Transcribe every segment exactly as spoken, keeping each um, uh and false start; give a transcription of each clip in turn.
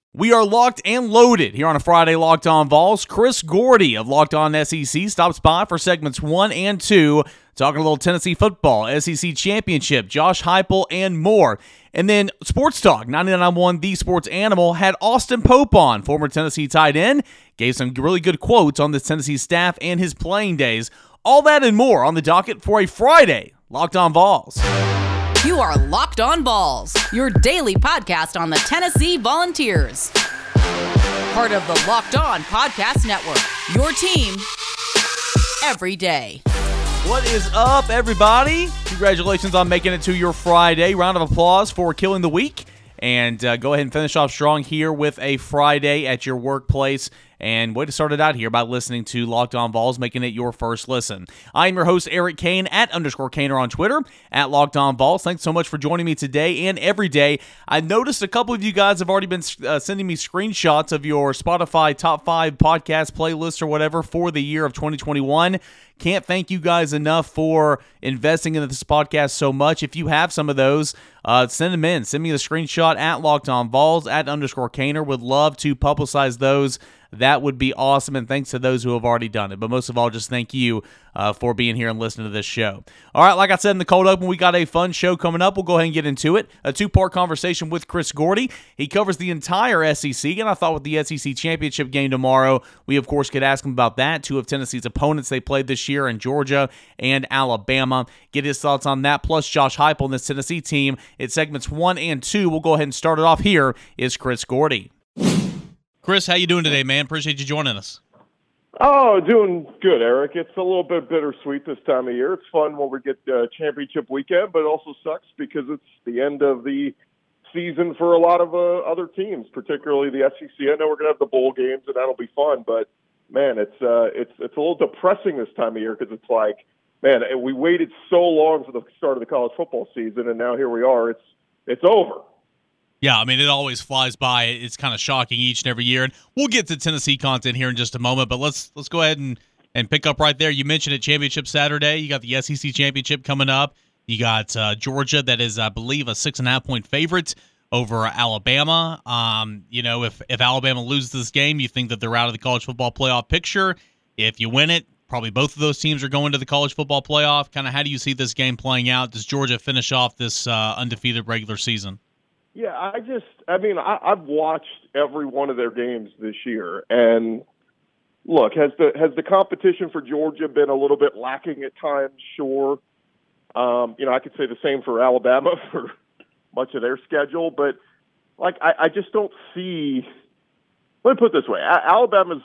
We are locked and loaded here on a Friday Locked On Vols. Chris Gordy of Locked On S E C stops by for segments one and two, talking a little Tennessee football, S E C championship, Josh Heupel, and more. And then Sports Talk, ninety-nine point one The Sports Animal, had Austin Pope on, former Tennessee tight end, gave some really good quotes on the Tennessee staff and his playing days. All that and more on the docket for a Friday Locked On Vols. You are Locked On Vols, your daily podcast on the Tennessee Volunteers. Part of the Locked On Podcast Network, your team every day. What is up, everybody? Congratulations on making it to your Friday. Round of applause for killing the week. And uh, go ahead and finish off strong here with a Friday at your workplace. And way to start it out here by listening to Locked On Vols, making it your first listen. I am your host, Eric Kane, at underscore Kaner on Twitter, at Locked On Vols. Thanks so much for joining me today and every day. I noticed a couple of you guys have already been uh, sending me screenshots of your Spotify top five podcast playlists or whatever for the year of twenty twenty-one. Can't thank you guys enough for investing in this podcast so much. If you have some of those, uh, send them in. Send me the screenshot at Locked On Vols, at underscore Kaner. Would love to publicize those. That would be awesome, and thanks to those who have already done it. But most of all, just thank you uh, for being here and listening to this show. All right, like I said in the cold open, we got a fun show coming up. We'll go ahead and get into it. A two-part conversation with Chris Gordy. He covers the entire S E C, and I thought with the S E C championship game tomorrow, we, of course, could ask him about that. Two of Tennessee's opponents they played this year in Georgia and Alabama. Get his thoughts on that, plus Josh Heupel and this Tennessee team. It's segments one and two. We'll go ahead and start it off. Here is Chris Gordy. Chris, how you doing today, man? Appreciate you joining us. Oh, doing good, Eric. It's a little bit bittersweet this time of year. It's fun when we get uh, championship weekend, but it also sucks because it's the end of the season for a lot of uh, other teams, particularly the S E C. I know we're going to have the bowl games, and that'll be fun, but, man, it's uh, it's it's a little depressing this time of year because it's like, man, we waited so long for the start of the college football season, and now here we are. It's it's over. Yeah, I mean, it always flies by. It's kind of shocking each and every year. And we'll get to Tennessee content here in just a moment, but let's let's go ahead and, and pick up right there. You mentioned it, Championship Saturday. You got the S E C Championship coming up. You got uh, Georgia, that is, I believe, a six and a half point favorite over Alabama. Um, you know, if, if Alabama loses this game, you think that they're out of the college football playoff picture. If you win it, probably both of those teams are going to the college football playoff. Kind of how do you see this game playing out? Does Georgia finish off this uh, undefeated regular season? Yeah, I just, I mean, I, I've watched every one of their games this year, and look, has the has the competition for Georgia been a little bit lacking at times? Sure. Um, you know, I could say the same for Alabama for much of their schedule, but like, I, I just don't see. Let me put it this way: a- Alabama's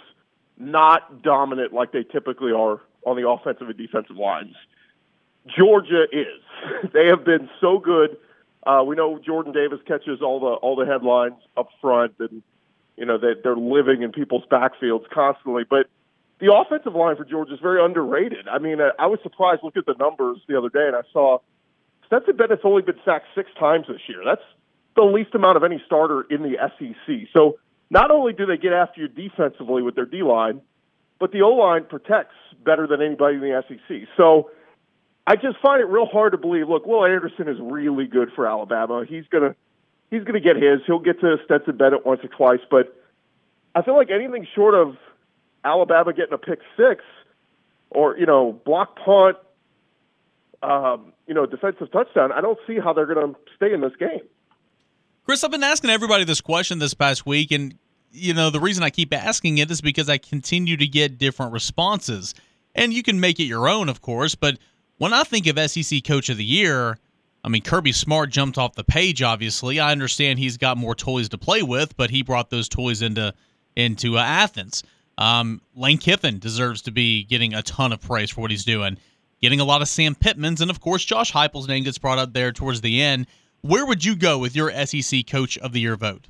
not dominant like they typically are on the offensive and defensive lines. Georgia is. They have been so good. Uh, we know Jordan Davis catches all the all the headlines up front, and you know they, they're living in people's backfields constantly. But the offensive line for Georgia is very underrated. I mean, I, I was surprised. Look at the numbers the other day, and I saw Stetson Bennett's only been sacked six times this year. That's the least amount of any starter in the S E C. So not only do they get after you defensively with their D line, but the O line protects better than anybody in the S E C. So I just find it real hard to believe. Look, Will Anderson is really good for Alabama. He's gonna he's gonna get his. He'll get to Stetson Bennett once or twice, but I feel like anything short of Alabama getting a pick six or you know block punt, um, you know defensive touchdown, I don't see how they're gonna stay in this game. Chris, I've been asking everybody this question this past week, and you know the reason I keep asking it is because I continue to get different responses, and you can make it your own, of course, but when I think of S E C Coach of the Year, I mean, Kirby Smart jumped off the page, obviously. I understand he's got more toys to play with, but he brought those toys into into uh, Athens. Um, Lane Kiffin deserves to be getting a ton of praise for what he's doing. Getting a lot of Sam Pittmans, and, of course, Josh Heupel's name gets brought up there towards the end. Where would you go with your S E C Coach of the Year vote?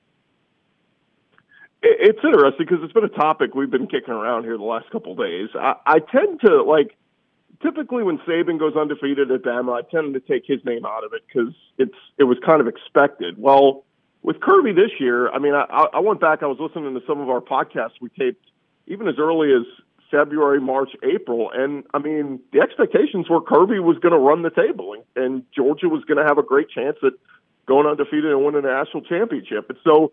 It's interesting because it's been a topic we've been kicking around here the last couple of days. I, I tend to, like, typically when Saban goes undefeated at Bama, I tend to take his name out of it because it's it was kind of expected. Well, with Kirby this year, I mean, I, I went back, I was listening to some of our podcasts we taped even as early as February, March, April, and, I mean, the expectations were Kirby was going to run the table, and, and Georgia was going to have a great chance at going undefeated and winning a national championship. And so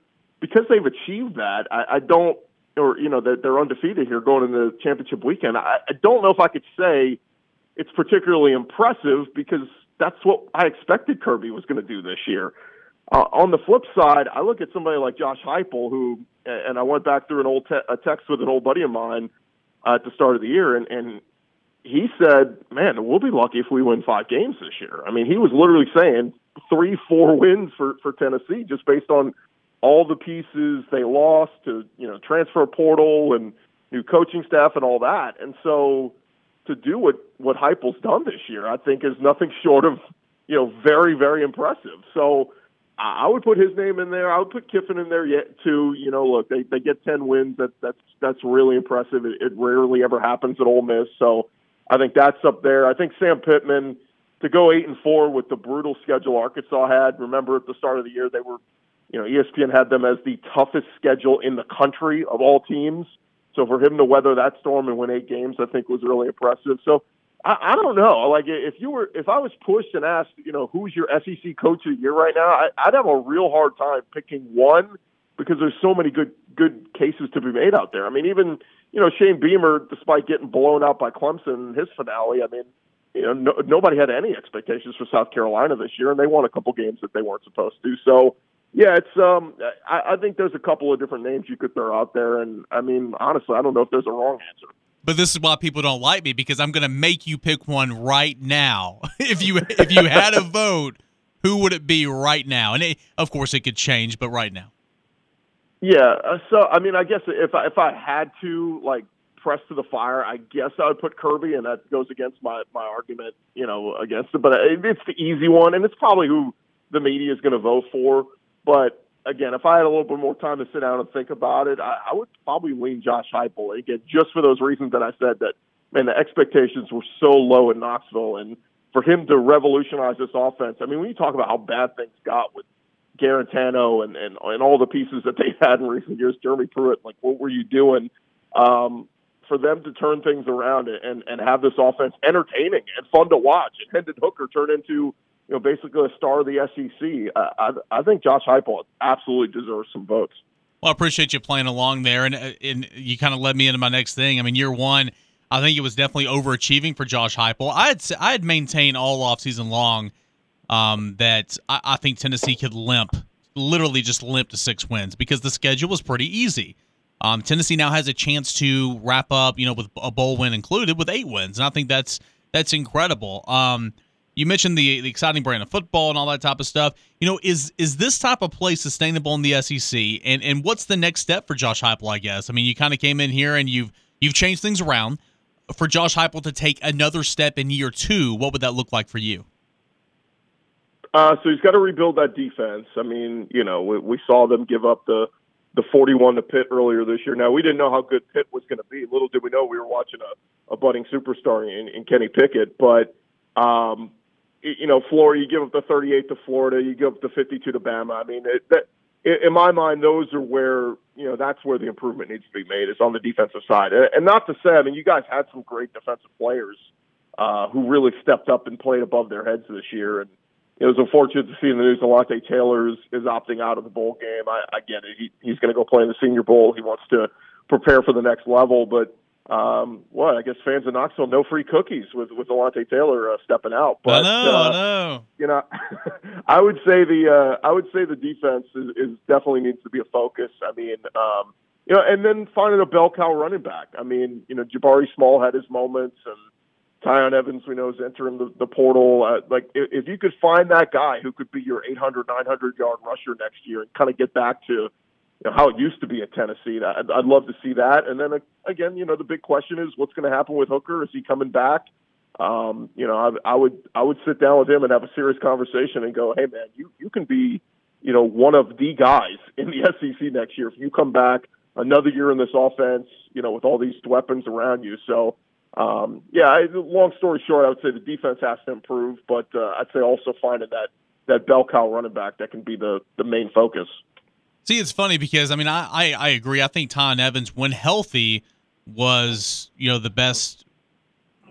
because they've achieved that, I, I don't, or, you know, that they're undefeated here going into the championship weekend. I, I don't know if I could say it's particularly impressive because that's what I expected Kirby was going to do this year. Uh, on the flip side, I look at somebody like Josh Heupel, who, and I went back through an old te- a text with an old buddy of mine uh, at the start of the year, and, and he said, man, we'll be lucky if we win five games this year. I mean, he was literally saying three, four wins for, for Tennessee just based on all the pieces they lost to, you know, transfer portal and new coaching staff and all that. And so to do what, what Heupel's done this year, I think is nothing short of, you know, very, very impressive. So I would put his name in there. I would put Kiffin in there yet too. You know, look, they, they get ten wins. That, that's, that's really impressive. It, it rarely ever happens at Ole Miss. So I think that's up there. I think Sam Pittman, to go eight and four with the brutal schedule Arkansas had. Remember at the start of the year, they were, you know, E S P N had them as the toughest schedule in the country of all teams. So for him to weather that storm and win eight games, I think was really impressive. So I, I don't know. Like if you were, if I was pushed and asked, you know, who's your S E C coach of the year right now, I, I'd have a real hard time picking one because there's so many good, good cases to be made out there. I mean, even, you know, Shane Beamer, despite getting blown out by Clemson in his finale, I mean, you know, no, nobody had any expectations for South Carolina this year, and they won a couple games that they weren't supposed to. So, yeah, it's. Um, I, I think there's a couple of different names you could throw out there, and I mean, honestly, I don't know if there's a wrong answer. But this is why people don't like me, because I'm going to make you pick one right now. if you if you had a vote, who would it be right now? And it, of course, it could change, but right now. Yeah. Uh, so, I mean, I guess if I, if I had to like press to the fire, I guess I would put Kirby, and that goes against my my argument, you know, against it. But it's the easy one, and it's probably who the media is going to vote for. But again, if I had a little bit more time to sit down and think about it, I, I would probably lean Josh Heupel. Again, just for those reasons that I said, that, man, the expectations were so low in Knoxville. And for him to revolutionize this offense, I mean, when you talk about how bad things got with Garantano and, and, and all the pieces that they had in recent years, Jeremy Pruitt, like, what were you doing? Um, for them to turn things around and, and have this offense entertaining and fun to watch, and Hendon Hooker turn into, you know, basically a star of the S E C. Uh, I, I think Josh Heupel absolutely deserves some votes. Well, I appreciate you playing along there, and, and you kind of led me into my next thing. I mean, year one, I think it was definitely overachieving for Josh Heupel. I had I had maintained all offseason long um, that I, I think Tennessee could limp, literally just limp to six wins because the schedule was pretty easy. Um, Tennessee now has a chance to wrap up, you know, with a bowl win included, with eight wins, and I think that's that's incredible. Um, You mentioned the the exciting brand of football and all that type of stuff. You know, is is this type of play sustainable in the S E C? And and what's the next step for Josh Heupel, I guess? I mean, you kind of came in here and you've you've changed things around. For Josh Heupel to take another step in year two, what would that look like for you? Uh, so he's got to rebuild that defense. I mean, you know, we, we saw them give up the the forty-one to Pitt earlier this year. Now, we didn't know how good Pitt was going to be. Little did we know we were watching a, a budding superstar in, in Kenny Pickett. But, um, you know, Florida, you give up the thirty-eight to Florida, you give up the fifty-two to Bama. I mean, it, that, in my mind, those are where, you know, that's where the improvement needs to be made, is on the defensive side. And not to say, I mean, you guys had some great defensive players uh, who really stepped up and played above their heads this year. And it was unfortunate to see in the news Alontae Taylor is, is opting out of the bowl game. I, I get it. He, he's going to go play in the Senior Bowl. He wants to prepare for the next level. But, um, what, I guess fans in Knoxville, no free cookies with, with Alontae Taylor uh, stepping out. But, I know, uh, I know. You know, I would say the uh, I would say the defense is, is definitely needs to be a focus. I mean, um, you know, and then finding a bell cow running back. I mean, you know, Jabari Small had his moments, and Tyon Evans, we know, is entering the, the portal. Uh, like, if, if you could find that guy who could be your eight hundred, nine hundred yard rusher next year and kind of get back to, you know, how it used to be at Tennessee, I'd, I'd love to see that. And then, uh, again, you know, the big question is what's going to happen with Hooker? Is he coming back? Um, you know, I, I would I would sit down with him and have a serious conversation and go, hey, man, you, you can be, you know, one of the guys in the S E C next year if you come back another year in this offense, you know, with all these weapons around you. So, Um, yeah, I, long story short, I would say the defense has to improve, but uh, I'd say also finding that, that bell cow running back that can be the, the main focus. See, it's funny because, I mean, I, I, I agree. I think Tyon Evans, when healthy, was, you know, the best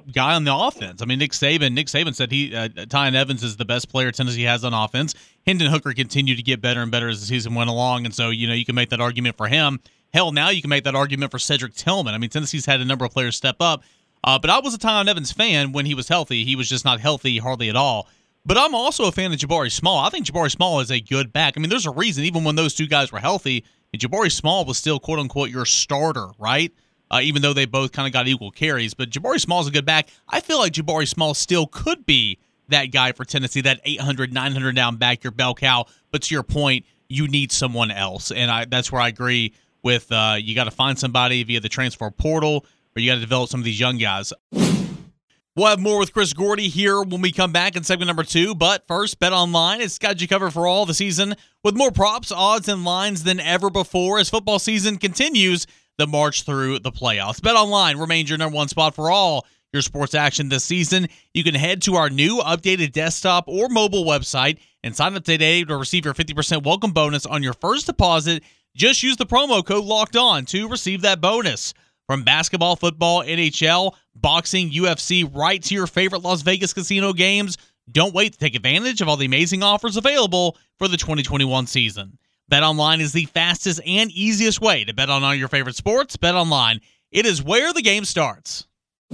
guy on the offense. I mean, Nick Saban. Nick Saban said he uh, Tyon Evans is the best player Tennessee has on offense. Hendon Hooker continued to get better and better as the season went along, and so you know you can make that argument for him. Hell, now you can make that argument for Cedric Tillman. I mean, Tennessee's had a number of players step up, uh, but I was a Tyon Evans fan when he was healthy. He was just not healthy hardly at all. But I'm also a fan of Jabari Small. I think Jabari Small is a good back. I mean, there's a reason, even when those two guys were healthy, Jabari Small was still, quote-unquote, your starter, right? Uh, even though they both kind of got equal carries. But Jabari Small is a good back. I feel like Jabari Small still could be that guy for Tennessee, that eight hundred, nine hundred down back, your bell cow. But to your point, you need someone else. And I, that's where I agree with uh, you got to find somebody via the transfer portal, or you got to develop some of these young guys. We'll have more with Chris Gordy here when we come back in segment number two. But first, BetOnline has got you covered for all the season with more props, odds, and lines than ever before as football season continues the march through the playoffs. BetOnline remains your number one spot for all your sports action this season. You can head to our new updated desktop or mobile website and sign up today to receive your fifty percent welcome bonus on your first deposit. Just use the promo code Locked On to receive that bonus. From basketball, football, N H L, boxing, U F C, right to your favorite Las Vegas casino games, don't wait to take advantage of all the amazing offers available for the twenty twenty-one season. BetOnline is the fastest and easiest way to bet on all your favorite sports. BetOnline, it is where the game starts.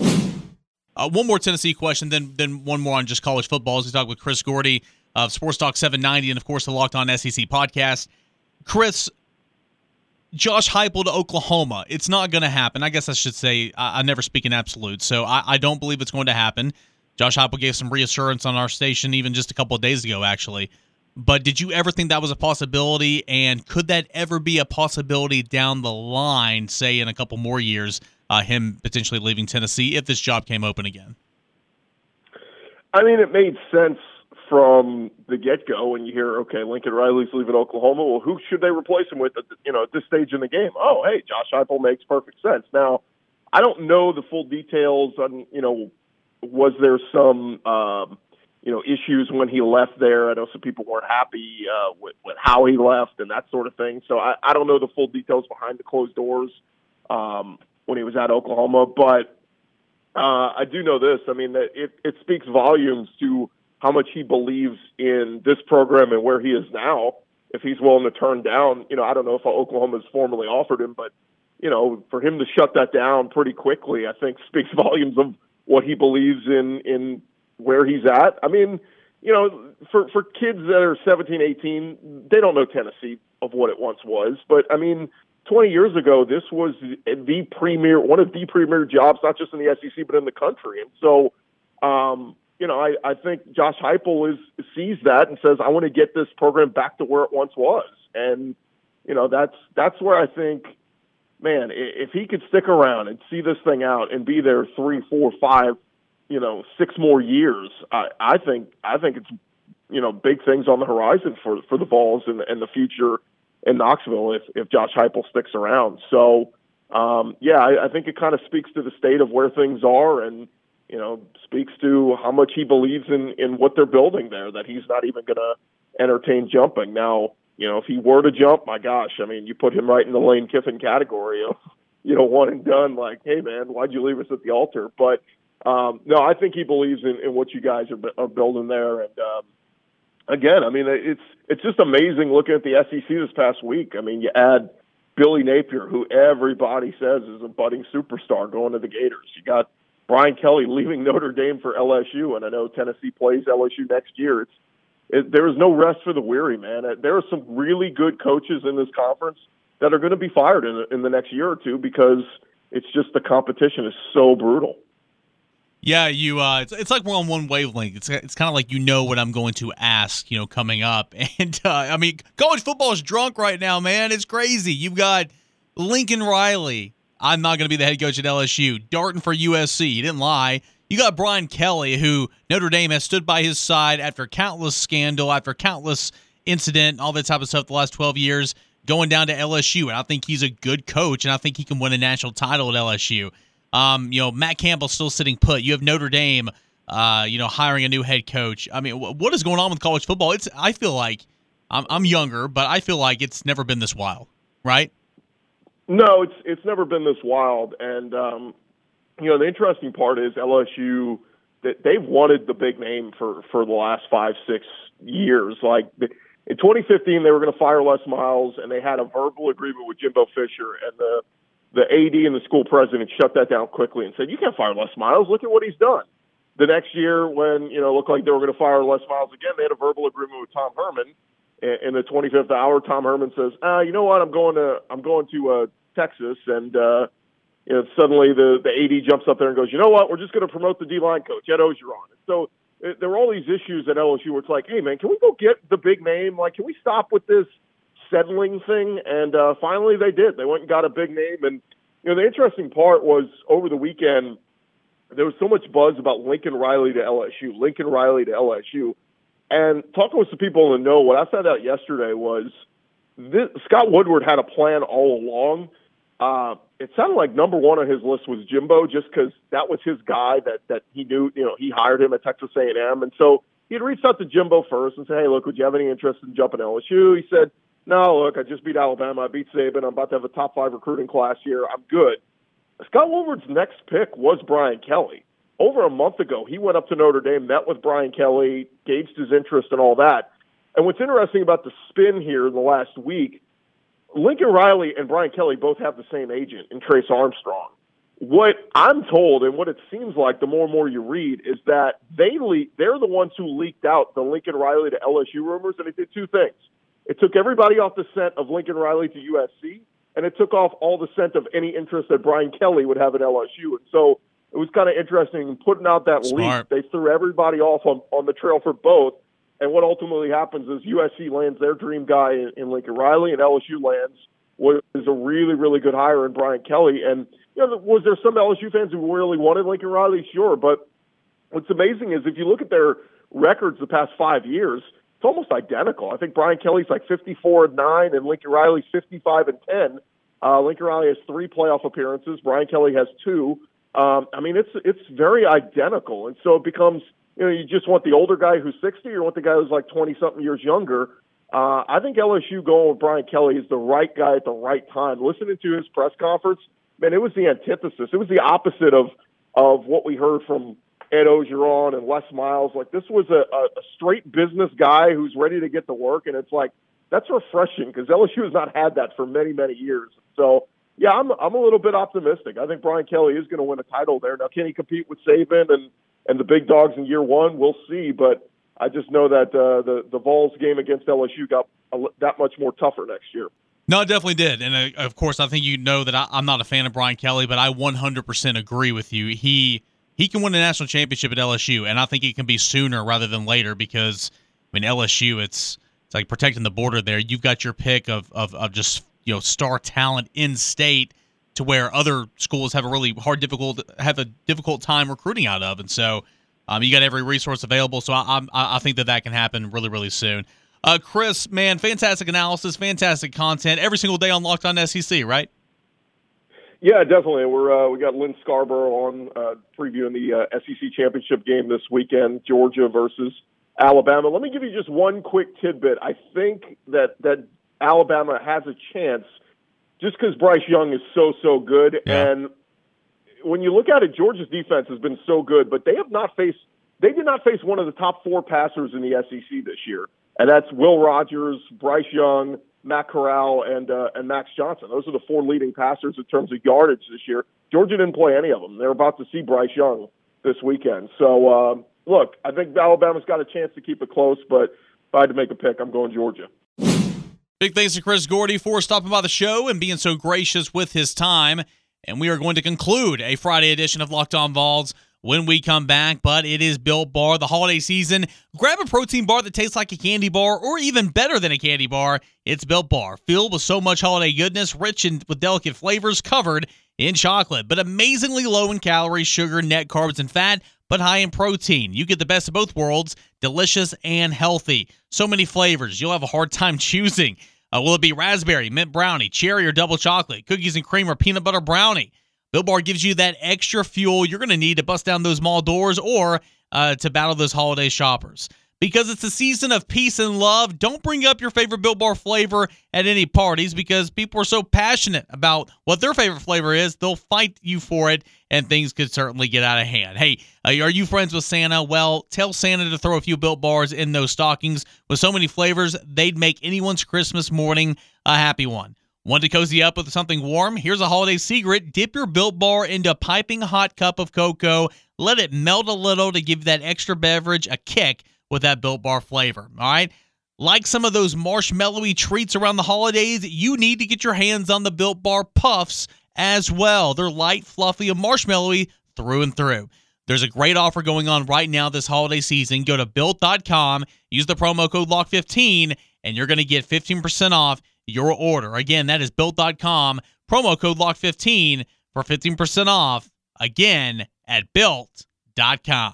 Uh, one more Tennessee question, then then one more on just college football as we talk with Chris Gordy of Sports Talk seven ninety and, of course, the Locked On S E C podcast. Chris, Josh Heupel to Oklahoma. It's not going to happen. I guess I should say I, I never speak in absolutes, so I, I don't believe it's going to happen. Josh Heupel gave some reassurance on our station even just a couple of days ago, actually. But did you ever think that was a possibility, and could that ever be a possibility down the line, say in a couple more years, uh, him potentially leaving Tennessee if this job came open again? I mean, it made sense from the get-go when you hear, okay, Lincoln Riley's leaving Oklahoma. Well, who should they replace him with at, the, you know, at this stage in the game? Oh, hey, Josh Heupel makes perfect sense. Now, I don't know the full details on, you know, was there some, um, you know, issues when he left there. I know some people weren't happy uh, with, with how he left and that sort of thing. So I, I don't know the full details behind the closed doors um, when he was at Oklahoma. But uh, I do know this. I mean, that it, it speaks volumes to how much he believes in this program and where he is now. If he's willing to turn down, you know, I don't know if Oklahoma's formally offered him, but, you know, for him to shut that down pretty quickly, I think speaks volumes of what he believes in, in where he's at. I mean, you know, for, for kids that are seventeen, eighteen, they don't know Tennessee of what it once was. But, I mean, twenty years ago, this was the premier, one of the premier jobs, not just in the S E C, but in the country. And so, um, you know, I, I think Josh Heupel is sees that and says, I want to get this program back to where it once was. And, you know, that's that's where I think, man, if he could stick around and see this thing out and be there three, four, five, you know, six more years, I, I think I think it's, you know, big things on the horizon for, for the Vols and, and the future in Knoxville if, if Josh Heupel sticks around. So, um, yeah, I, I think it kind of speaks to the state of where things are and, you know, speaks to how much he believes in, in what they're building there, that he's not even going to entertain jumping. Now, you know, if he were to jump, my gosh, I mean, you put him right in the Lane Kiffin category of, you know, one and done, like, hey, man, why'd you leave us at the altar? But, um, no, I think he believes in, in what you guys are, are building there. And, um, again, I mean, it's it's just amazing looking at the S E C this past week. I mean, you add Billy Napier, who everybody says is a budding superstar going to the Gators. You got Brian Kelly leaving Notre Dame for L S U, and I know Tennessee plays L S U next year. It's it, there is no rest for the weary, man. There are some really good coaches in this conference that are going to be fired in, in the next year or two because it's just the competition is so brutal. Yeah, you. Uh, it's it's like we're on one wavelength. It's it's kind of like you know what I'm going to ask, you know, coming up. And uh, I mean, college football is drunk right now, man. It's crazy. You've got Lincoln Riley. I'm not going to be the head coach at L S U. Darting for U S C. He didn't lie. You got Brian Kelly, who Notre Dame has stood by his side after countless scandal, after countless incident, all that type of stuff the last twelve years, going down to L S U. And I think he's a good coach, and I think he can win a national title at L S U. Um, you know, Matt Campbell's still sitting put. You have Notre Dame, uh, you know, hiring a new head coach. I mean, what is going on with college football? It's. I feel like I'm, I'm younger, but I feel like it's never been this wild, right? No, it's it's never been this wild, and um, you know, the interesting part is L S U, that they've wanted the big name for, for the last five, six years. Like in twenty fifteen, they were going to fire Les Miles, and they had a verbal agreement with Jimbo Fisher, and the the A D and the school president shut that down quickly and said, "You can't fire Les Miles. Look at what he's done." The next year, when you know it looked like they were going to fire Les Miles again, they had a verbal agreement with Tom Herman. In the twenty-fifth hour, Tom Herman says, uh, "You know what? I'm going to I'm going to uh, Texas," and uh, you know suddenly the the A D jumps up there and goes, "You know what? We're just going to promote the D-line coach, Ed Ogeron." And so it, there were all these issues at L S U where it's like, "Hey man, can we go get the big name? Like, can we stop with this settling thing?" And uh, finally, they did. They went and got a big name. And you know, the interesting part was over the weekend, there was so much buzz about Lincoln Riley to L S U, Lincoln Riley to L S U. And talking with some people in the know, what I found out yesterday was this, Scott Woodward had a plan all along. Uh, it sounded like number one on his list was Jimbo, just because that was his guy that that he knew. You know, he hired him at Texas A and M, and so he had reached out to Jimbo first and said, "Hey, look, would you have any interest in jumping to L S U?" He said, "No, look, I just beat Alabama, I beat Saban, I'm about to have a top five recruiting class here. I'm good." Scott Woodward's next pick was Brian Kelly. Over a month ago, he went up to Notre Dame, met with Brian Kelly, gauged his interest and all that. And what's interesting about the spin here in the last week, Lincoln Riley and Brian Kelly both have the same agent in Trace Armstrong. What I'm told, and what it seems like the more and more you read, is that they le- they're the ones who leaked out the Lincoln Riley to L S U rumors, and it did two things. It took everybody off the scent of Lincoln Riley to U S C, and it took off all the scent of any interest that Brian Kelly would have at L S U. And so it was kind of interesting putting out that Smart. leak. They threw everybody off on, on the trail for both. And what ultimately happens is U S C lands their dream guy in, in Lincoln Riley, and L S U lands what is a really, really good hire in Brian Kelly. And you know, was there some L S U fans who really wanted Lincoln Riley? Sure. But what's amazing is if you look at their records the past five years, it's almost identical. I think Brian Kelly's like fifty-four and nine, and Lincoln Riley's fifty-five and ten. Uh, Lincoln Riley has three playoff appearances. Brian Kelly has two. Um, I mean, it's it's very identical, and so it becomes, you know, you just want the older guy who's sixty, or you want the guy who's like twenty-something years younger. Uh, I think L S U going with Brian Kelly is the right guy at the right time. Listening to his press conference, man, it was the antithesis. It was the opposite of of what we heard from Ed Ogeron and Les Miles. Like, this was a, a, a straight business guy who's ready to get to work, and it's like, that's refreshing because L S U has not had that for many, many years. So, yeah, I'm I'm a little bit optimistic. I think Brian Kelly is going to win a title there. Now, can he compete with Saban and, and the big dogs in year one? We'll see. But I just know that uh, the, the Vols game against L S U got a, that much more tougher next year. No, it definitely did. And, uh, of course, I think you know that I, I'm not a fan of Brian Kelly, but I one hundred percent agree with you. He he can win a national championship at L S U, and I think it can be sooner rather than later because, I mean, L S U, it's it's like protecting the border there. You've got your pick of, of, of just – you know, star talent in state to where other schools have a really hard, difficult, have a difficult time recruiting out of. And so um, you got every resource available. So I, I, I think that that can happen really, really soon. Uh, Chris, man, fantastic analysis, fantastic content every single day on Locked On S E C, right? Yeah, definitely. We're, uh, we got Lynn Scarborough on uh, previewing the uh, S E C championship game this weekend, Georgia versus Alabama. Let me give you just one quick tidbit. I think that, that, Alabama has a chance just because Bryce Young is so, so good. Yeah. And when you look at it, Georgia's defense has been so good, but they have not faced – they did not face one of the top four passers in the S E C this year, and that's Will Rogers, Bryce Young, Matt Corral, and uh, and Max Johnson. Those are the four leading passers in terms of yardage this year. Georgia didn't play any of them. They're about to see Bryce Young this weekend. So, uh, look, I think Alabama's got a chance to keep it close, but if I had to make a pick, I'm going Georgia. Big thanks to Chris Gordy for stopping by the show and being so gracious with his time. And we are going to conclude a Friday edition of Locked On Vols when we come back. But it is Built Bar, the holiday season. Grab a protein bar that tastes like a candy bar or even better than a candy bar. It's Built Bar, filled with so much holiday goodness, rich and with delicate flavors, covered in chocolate, but amazingly low in calories, sugar, net carbs, and fat, but high in protein. You get the best of both worlds, delicious and healthy. So many flavors, you'll have a hard time choosing. Uh, will it be raspberry, mint brownie, cherry, or double chocolate, cookies and cream, or peanut butter brownie? Built Bar gives you that extra fuel you're going to need to bust down those mall doors or uh, to battle those holiday shoppers. Because it's a season of peace and love. Don't bring up your favorite Built Bar flavor at any parties because people are so passionate about what their favorite flavor is, they'll fight you for it, and things could certainly get out of hand. Hey, uh, are you friends with Santa? Well, tell Santa to throw a few Built Bars in those stockings. With so many flavors, they'd make anyone's Christmas morning a happy one. Want to cozy up with something warm? Here's a holiday secret. Dip your Built Bar into a piping hot cup of cocoa. Let it melt a little to give that extra beverage a kick with that Built Bar flavor, all right? Like some of those marshmallowy treats around the holidays, you need to get your hands on the Built Bar Puffs as well. They're light, fluffy, and marshmallowy through and through. There's a great offer going on right now this holiday season. Go to built dot com, use the promo code lock fifteen, and you're going to get fifteen percent off your order. Again, that is built dot com, promo code lock fifteen for fifteen percent off, again, at built dot com.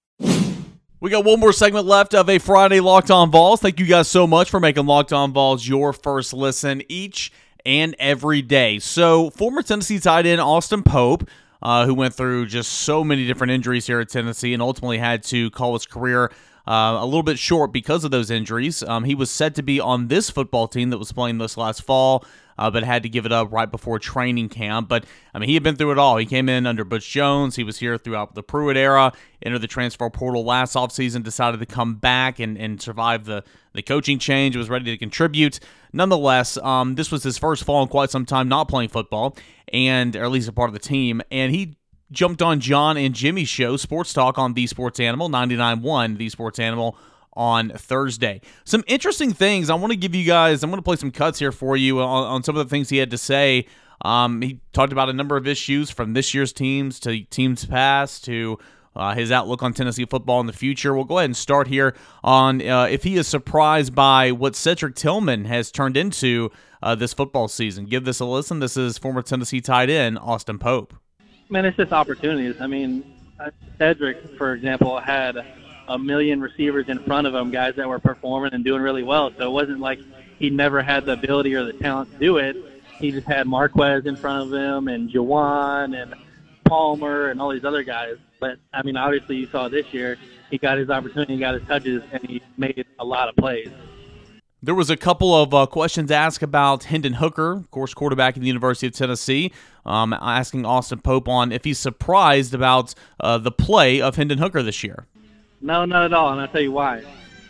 We got one more segment left of a Friday Locked On Vols. Thank you guys so much for making Locked On Vols your first listen each and every day. So, former Tennessee tight end Austin Pope, uh, who went through just so many different injuries here at Tennessee and ultimately had to call his career uh, a little bit short because of those injuries. Um, he was set to be on this football team that was playing this last fall, Uh, but had to give it up right before training camp. But, I mean, he had been through it all. He came in under Butch Jones. He was here throughout the Pruitt era, entered the transfer portal last offseason, decided to come back and, and survive the, the coaching change, was ready to contribute. Nonetheless, um, this was his first fall in quite some time not playing football, and or at least a part of the team. And he jumped on John and Jimmy's show, Sports Talk, on The Sports Animal, ninety-nine point one The Sports Animal, on Thursday. Some interesting things. I want to give you guys, I'm going to play some cuts here for you on, on some of the things he had to say. Um, he talked about a number of issues from this year's teams to teams past to uh, his outlook on Tennessee football in the future. We'll go ahead and start here on uh, if he is surprised by what Cedric Tillman has turned into uh, this football season. Give this a listen. This is former Tennessee tight end Austin Pope. Man, it's just opportunities. I mean, Cedric, for example, had a million receivers in front of him, guys that were performing and doing really well. So it wasn't like he never had the ability or the talent to do it. He just had Marquez in front of him and Jawan and Palmer and all these other guys. But, I mean, obviously you saw this year, he got his opportunity, he got his touches, and he made a lot of plays. There was a couple of uh, questions asked about Hendon Hooker, of course, quarterback at the University of Tennessee, um, asking Austin Pope on if he's surprised about uh, the play of Hendon Hooker this year. No, not at all, and I'll tell you why.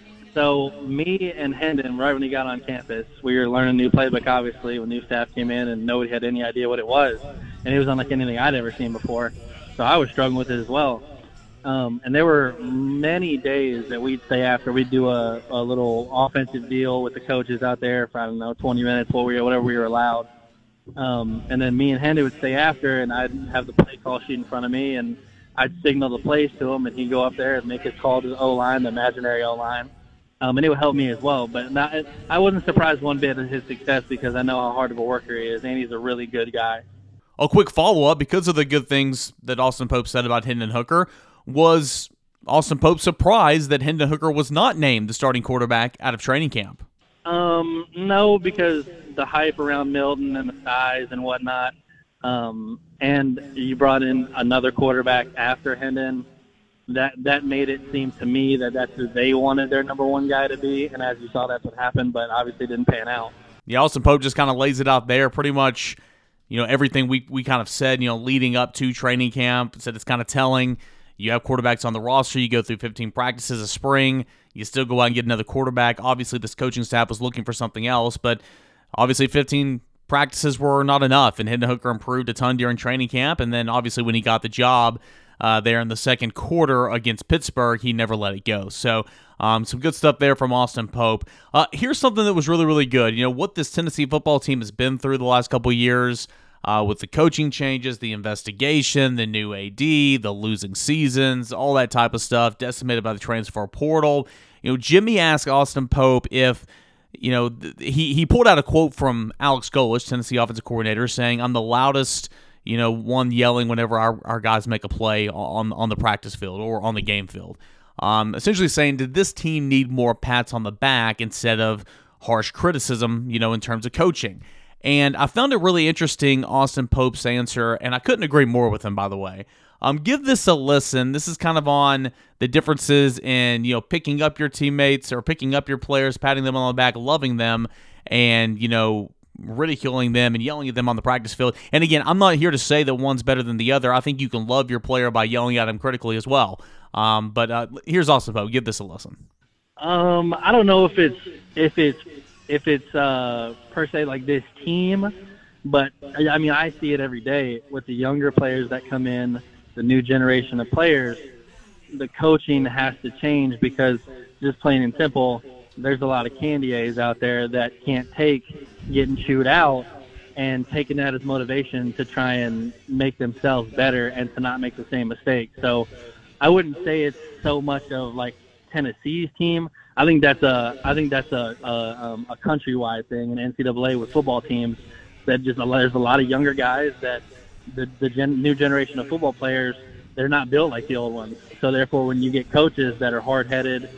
So me and Hendon, right when he got on campus, we were learning a new playbook, obviously, when new staff came in, and nobody had any idea what it was. And it was unlike anything I'd ever seen before. So I was struggling with it as well. Um, and there were many days that we'd stay after. We'd do a, a little offensive deal with the coaches out there for, I don't know, twenty minutes, what we, whatever we were allowed. Um, and then me and Hendon would stay after, and I'd have the play call sheet in front of me, and I'd signal the plays to him, and he'd go up there and make his call to the O-line, the imaginary O-line. Um, and it would help me as well. But not, I wasn't surprised one bit at his success because I know how hard of a worker he is, and he's a really good guy. A quick follow-up, because of the good things that Austin Pope said about Hendon Hooker, was Austin Pope surprised that Hendon Hooker was not named the starting quarterback out of training camp? Um, no, because the hype around Milton and the size and whatnot, um, and you brought in another quarterback after Hendon, that that made it seem to me that that's who they wanted their number one guy to be, and as you saw, that's what happened, but obviously didn't pan out. Yeah, Austin Pope just kind of lays it out there, pretty much, you know, everything we, we kind of said, you know, leading up to training camp, said it's kind of telling. You have quarterbacks on the roster, you go through fifteen practices a spring, you still go out and get another quarterback. Obviously, this coaching staff was looking for something else, but obviously fifteen practices were not enough, and Hendon Hooker improved a ton during training camp, and then obviously when he got the job uh, there in the second quarter against Pittsburgh, he never let it go. So um, some good stuff there from Austin Pope. Uh, here's something that was really, really good. You know, what this Tennessee football team has been through the last couple of years, Uh, with the coaching changes, the investigation, the new A D, the losing seasons, all that type of stuff, decimated by the transfer portal. You know, Jimmy asked Austin Pope if, you know, th- he, he pulled out a quote from Alex Golesh, Tennessee offensive coordinator, saying, "I'm the loudest, you know, one yelling whenever our, our guys make a play on, on the practice field or on the game field." Um, essentially saying, did this team need more pats on the back instead of harsh criticism, you know, in terms of coaching? And I found it really interesting, Austin Pope's answer, and I couldn't agree more with him, by the way. Um, give this a listen. This is kind of on the differences in, you know, picking up your teammates or picking up your players, patting them on the back, loving them, and, you know, ridiculing them and yelling at them on the practice field. And again, I'm not here to say that one's better than the other. I think you can love your player by yelling at him critically as well. Um, but uh, here's Austin Pope. Give this a listen. Um, I don't know if it's if it's if it's uh, per se like this team, but I mean I see it every day with the younger players that come in, the new generation of players. The coaching has to change because just plain and simple, there's a lot of candidates out there that can't take getting chewed out and taking that as motivation to try and make themselves better and to not make the same mistake. So I wouldn't say it's so much of like Tennessee's team. I think that's a I think that's a a, um, a countrywide thing in N C double A with football teams. That just there's a lot of younger guys that the the gen, new generation of football players, they're not built like the old ones. So therefore, when you get coaches that are hard-headed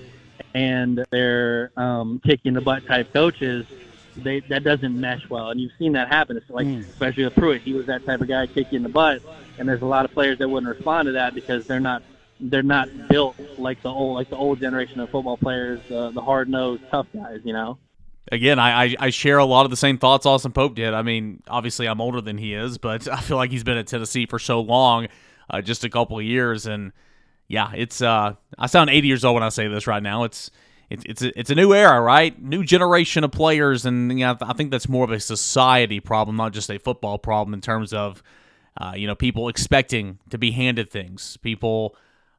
and they're um, kicking the butt type coaches, they that doesn't mesh well. And you've seen that happen. It's like mm. especially with Pruitt, he was that type of guy kicking the butt. And there's a lot of players that wouldn't respond to that because they're not. They're not built like the old, like the old generation of football players, uh, the hard-nosed, tough guys. You know. Again, I, I I share a lot of the same thoughts Austin Pope did. I mean, obviously I'm older than he is, but I feel like he's been at Tennessee for so long, uh, just a couple of years, and yeah, it's. Uh, I sound eighty years old when I say this right now. It's it's it's a, it's a new era, right? New generation of players, and you know, I think that's more of a society problem, not just a football problem, in terms of uh, you know people expecting to be handed things, people.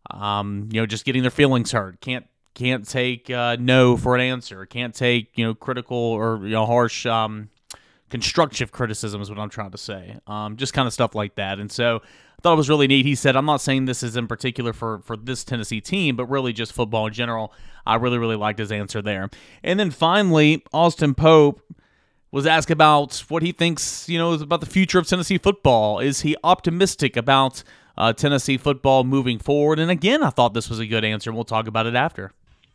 Um, you know, just getting their feelings hurt. Can't can't take uh, no for an answer. Can't take you know critical or you know harsh, um, constructive criticism is what I'm trying to say. Um, just kind of stuff like that. And so I thought it was really neat. He said, "I'm not saying this is in particular for for this Tennessee team, but really just football in general." I really really liked his answer there. And then finally, Austin Pope was asked about what he thinks you know about the future of Tennessee football. Is he optimistic about Uh, Tennessee football moving forward? And again, I thought this was a good answer, and we'll talk about it after.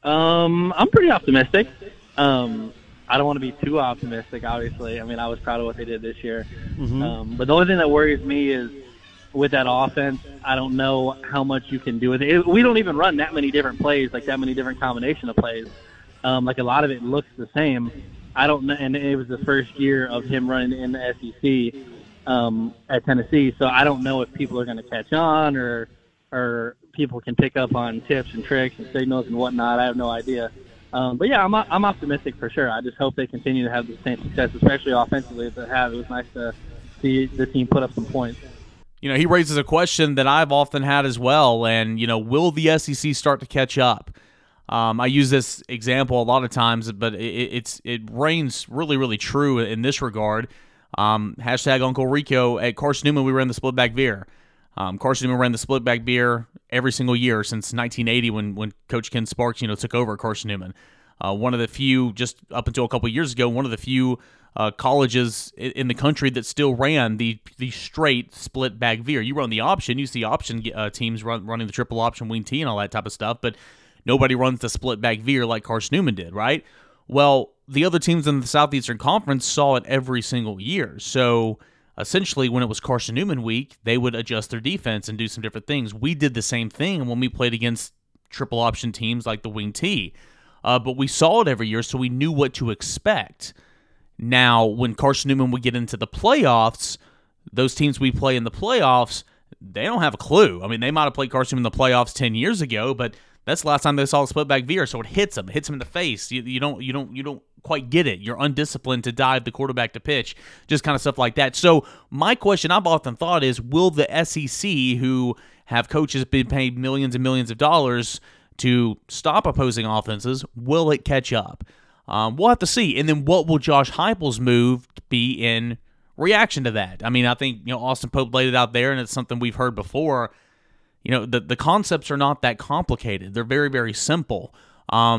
Um, I'm pretty optimistic. Um, I don't want to be too optimistic, obviously. I mean, I was proud of what they did this year. Mm-hmm. Um, but the only thing that worries me is with that offense, I don't know how much you can do with it. it we don't even run that many different plays, like that many different combination of plays. Um, like a lot of it looks the same. I don't know, and it was the first year of him running in the S E C. Um, at Tennessee, so I don't know if people are going to catch on or or people can pick up on tips and tricks and signals and whatnot. I have no idea. Um, but yeah, I'm I'm optimistic for sure. I just hope they continue to have the same success, especially offensively, as they have. It was nice to see the team put up some points. You know, he raises a question that I've often had as well, and you know, will the S E C start to catch up? Um, I use this example a lot of times, but it, it's it reigns really, really true in this regard. Um, hashtag Uncle Rico. At Carson Newman, we ran the split back veer. Um, Carson Newman ran the split back veer every single year since nineteen eighty when, when Coach Ken Sparks, you know, took over at Carson Newman. Uh, one of the few, just up until a couple of years ago, one of the few uh, colleges in, in the country that still ran the the straight split back veer. You run the option, you see option uh, teams run, running the triple option wing T and all that type of stuff, but nobody runs the split back veer like Carson Newman did, right? Well, the other teams in the Southeastern Conference saw it every single year. So essentially, when it was Carson Newman week, they would adjust their defense and do some different things. We did the same thing when we played against triple option teams like the wing T. Uh, but we saw it every year, so we knew what to expect. Now, when Carson Newman would get into the playoffs, those teams we play in the playoffs, they don't have a clue. I mean, they might have played Carson Newman in the playoffs ten years ago, but that's the last time they saw a split back veer, so it hits them, it hits them in the face. You, you don't, you don't, you don't quite get it. You're undisciplined to dive the quarterback to pitch, just kind of stuff like that. So my question I've often thought is, will the S E C, who have coaches been paid millions and millions of dollars to stop opposing offenses, will it catch up? Um, we'll have to see. And then what will Josh Heupel's move be in reaction to that? I mean, I think you know Austin Pope laid it out there, and it's something we've heard before. You know, the, the concepts are not that complicated. They're very, very simple. Um,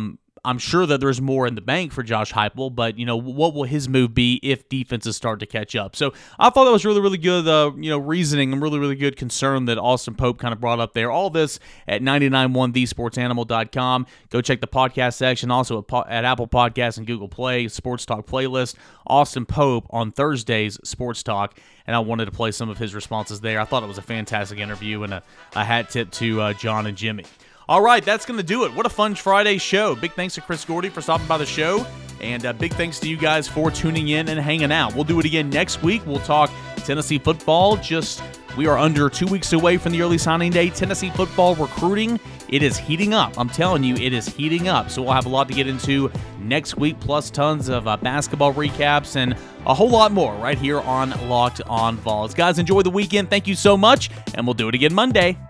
I'm sure that there's more in the bank for Josh Heupel, but, you know, what will his move be if defenses start to catch up? So I thought that was really, really good, uh, you know, reasoning and really, really good concern that Austin Pope kind of brought up there. All this at nine nine one the sports animal dot com. Go check the podcast section, also at, at Apple Podcasts and Google Play, Sports Talk playlist. Austin Pope on Thursday's Sports Talk, and I wanted to play some of his responses there. I thought it was a fantastic interview, and a, a hat tip to uh, John and Jimmy. All right, that's going to do it. What a fun Friday show. Big thanks to Chris Gordy for stopping by the show, and uh, big thanks to you guys for tuning in and hanging out. We'll do it again next week. We'll talk Tennessee football. Just we are under two weeks away from the early signing day. Tennessee football recruiting, it is heating up. I'm telling you, it is heating up. So we'll have a lot to get into next week, plus tons of uh, basketball recaps and a whole lot more right here on Locked On Vols. Guys, enjoy the weekend. Thank you so much, and we'll do it again Monday.